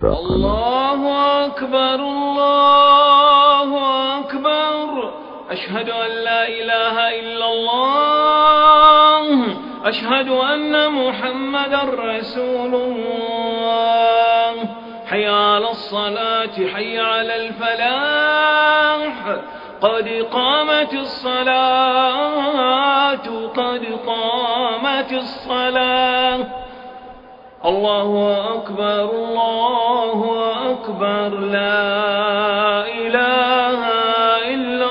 الله أكبر الله أكبر. أشهد أن لا إله إلا الله. أشهد أن محمدا رسول الله. حي على الصلاة حي على الفلاح. قد قامت الصلاة قد قامت الصلاة. الله أكبر الله أكبر. لا إله إلا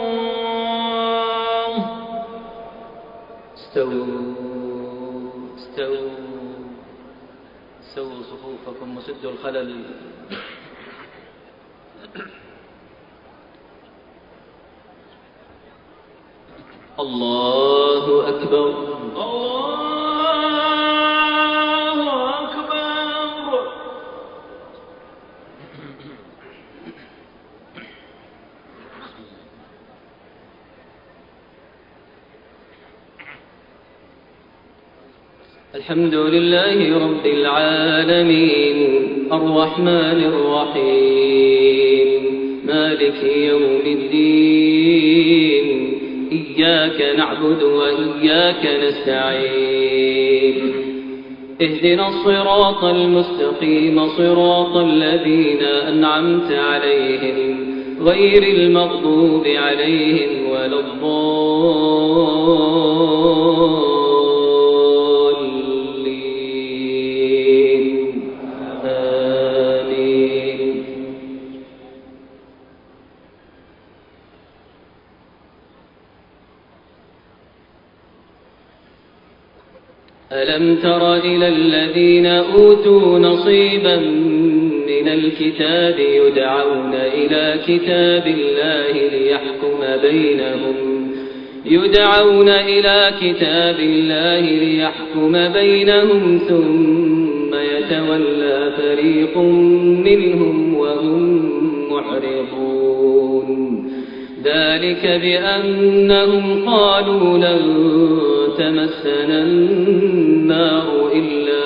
الله. استووا صفوفكم وسدوا الخلل. الله أكبر الله أكبر. الحمد لله رب العالمين الرحمن الرحيم مالك يوم الدين. إياك نعبد وإياك نستعين. اهدنا الصراط المستقيم صراط الذين أنعمت عليهم غير المغضوب عليهم ولا الضالين. آمين. ألم تر إلى الذين أوتوا نصيبا من الكتاب يدعون إلى كتاب الله ليحكم بينهم ثم يتولى فريق منهم وهم معرضون. ذلك بأنهم قالوا لن تمسنا النار إلا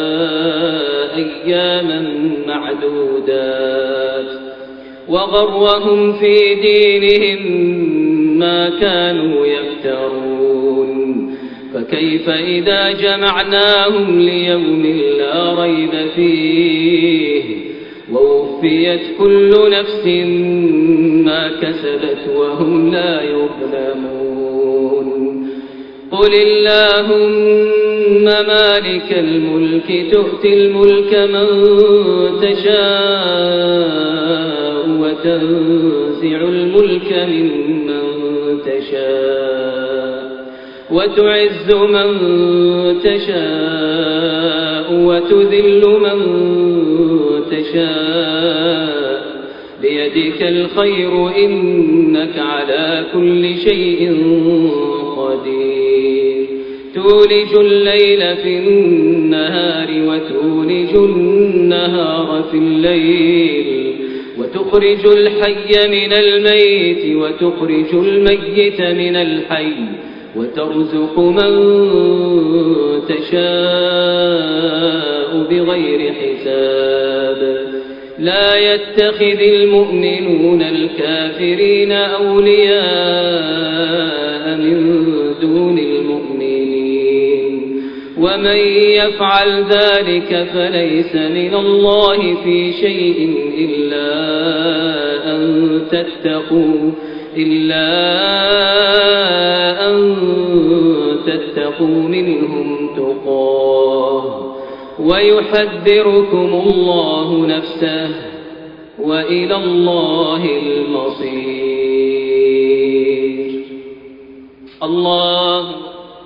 أياما معدودات وغرهم في دينهم ما كانوا يفترون. فكيف إذا جمعناهم ليوم لا ريب فيه ووفيت كل نفس ما كسبت وهم لا يظلمون. قل اللهم مالك الملك تؤتي الملك من تشاء وتنزع الملك ممن تشاء وتعز من تشاء وتذل من تشاء بيدك الخير إنك على كل شيء قدير. تولج الليل في النهار وتولج النهار في الليل وتخرج الحي من الميت وتخرج الميت من الحي وترزق من تشاء بغير حساب. لا يتخذ المؤمنون الكافرين أولياء من دون المؤمنين ومن يفعل ذلك فليس من الله في شيء إلا أن تتقوا منهم تقاه ويحذركم الله نفسه وإلى الله المصير. الله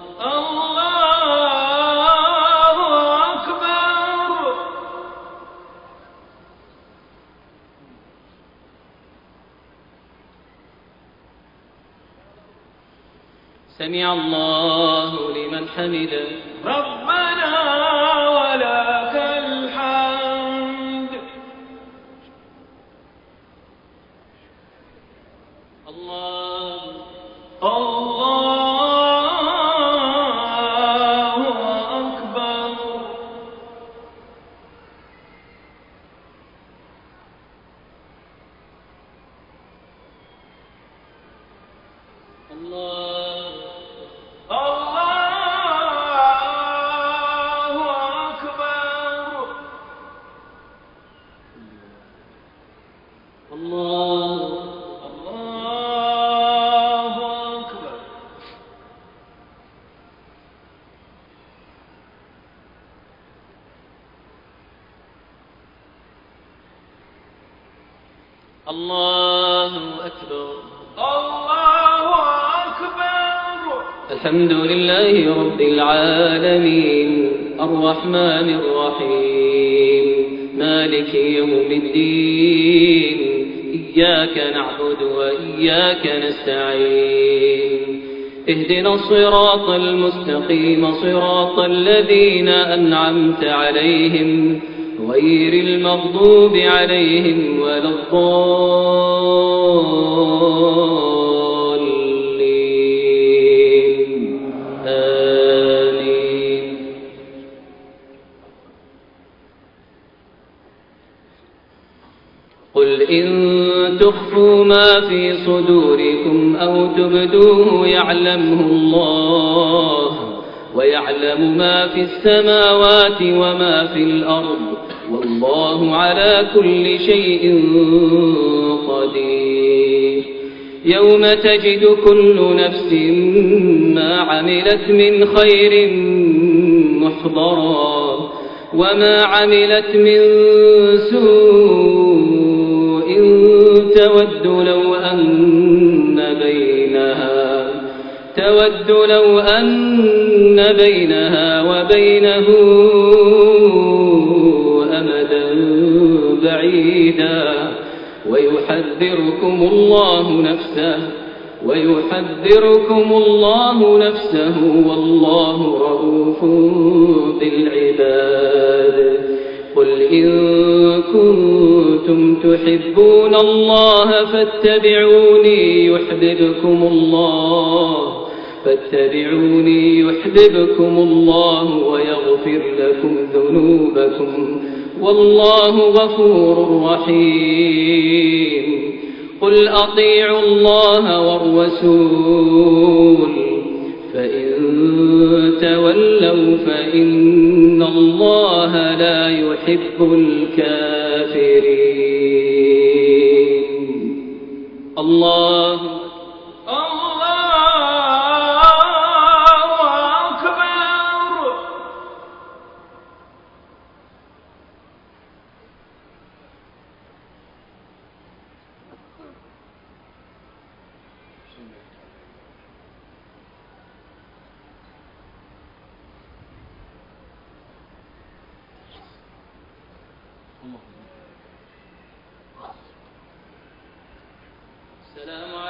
أكبر. سمع الله لمن حمده. ربنا ولك الحمد. الله الله الله أكبر الله الله أكبر الله أكبر الله أكبر الحمد لله رب العالمين الرحمن الرحيم مالك يوم الدين إياك نعبد وإياك نستعين اهدنا الصراط المستقيم صراط الذين أنعمت عليهم غير المغضوب عليهم ولا الضالين آمين قل إن تخفوا ما في صدوركم أو تبدوه يعلمه الله ويعلم ما في السماوات وما في الأرض والله على كل شيء قدير يوم تجد كل نفس ما عملت من خير محضرا وما عملت من سوء تود لو أن بينها وبينه أمدا بعيدا ويحذركم الله نفسه والله رؤوف بالعباد قل إن كنتم تحبون الله فاتبعوني يحببكم الله ويغفر لكم ذنوبكم والله غفور رحيم قل أطيعوا الله والرسول فإن تولوا فإن الله لا يحب الكافرين الله أكبر السلام